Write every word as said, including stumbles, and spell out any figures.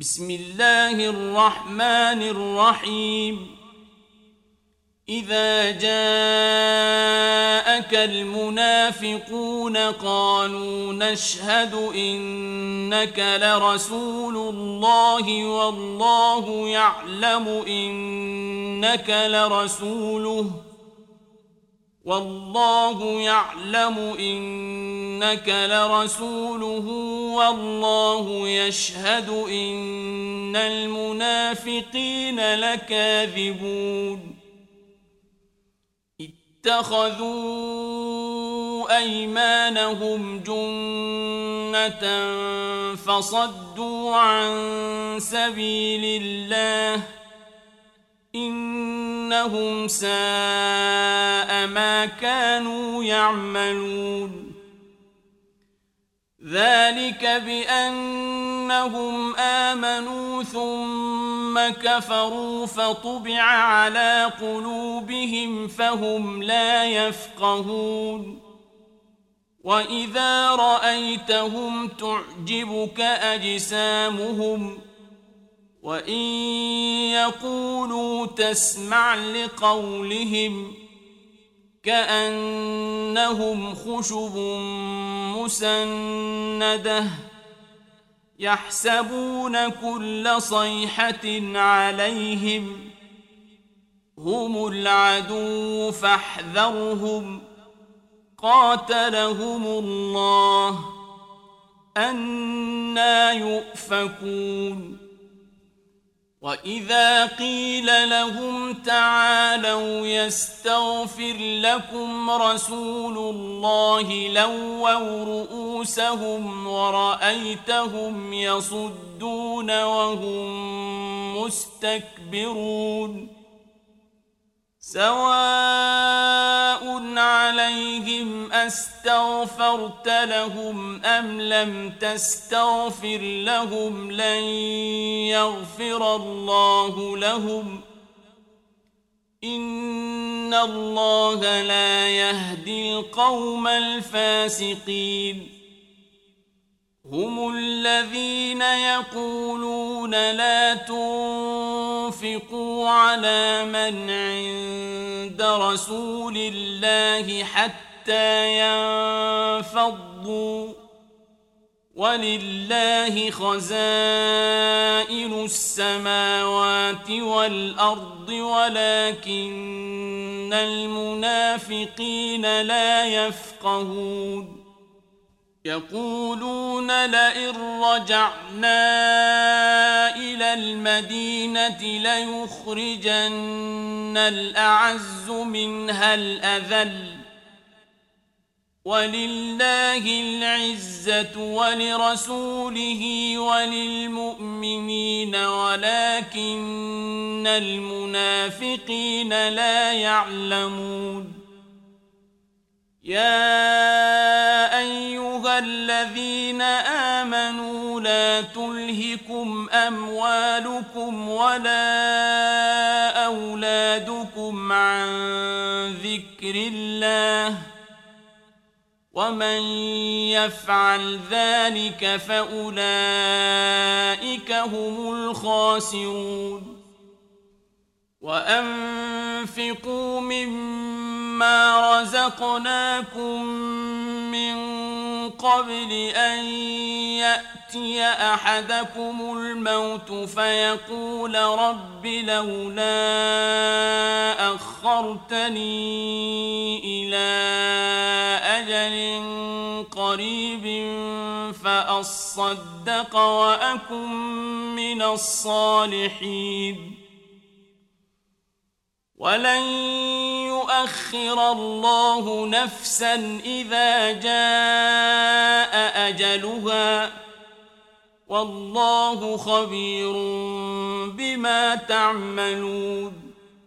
بسم الله الرحمن الرحيم إذا جاءك المنافقون قالوا نشهد إنك لرسول الله والله يعلم إنك لرسوله والله يعلم إنك لرسوله والله يشهد إن المنافقين لكاذبون اتخذوا أيمانهم جنة فصدوا عن سبيل الله إنهم ساء ما كانوا يعملون ذلك بأنهم آمنوا ثم كفروا فطبع على قلوبهم فهم لا يفقهون وإذا رأيتهم تعجبك أجسامهم وإن يقولوا تسمع لقولهم كأنهم خشب مسندة يحسبون كل صيحة عليهم هم العدو فاحذرهم قاتلهم الله أنى يؤفكون وإذا قيل لهم تعالوا يستغفر لكم رسول الله لووا رؤوسهم ورأيتهم يصدون وهم مستكبرون سواء عليهم أستغفرت لهم أم لم تستغفر لهم لن يغفر الله لهم إن الله لا يهدي القوم الفاسقين هم الذين يقولون لا تنفقوا على من عند رسول الله حتى ينفضوا ولله خزائن السماوات والأرض ولكن المنافقين لا يفقهون يقولون لئن رجعنا إلى المدينة ليخرجن الأعز منها الأذل ولله العزة ولرسوله وللمؤمنين ولكن المنافقين لا يعلمون يا أيها الذين آمنوا لا تلهكم أموالكم ولا أولادكم عن ذكر الله ومن يفعل ذلك فأولئك هم الخاسرون وأنفقوا مما رزقناكم من قبل أن يأتي أحدكم الموت فيقول رب لولا أخرتني إلى أجل قريب فأصدق وأكن من الصالحين ولن يؤخر الله نفسا إذا جاء أجلها والله خبير بما تعملون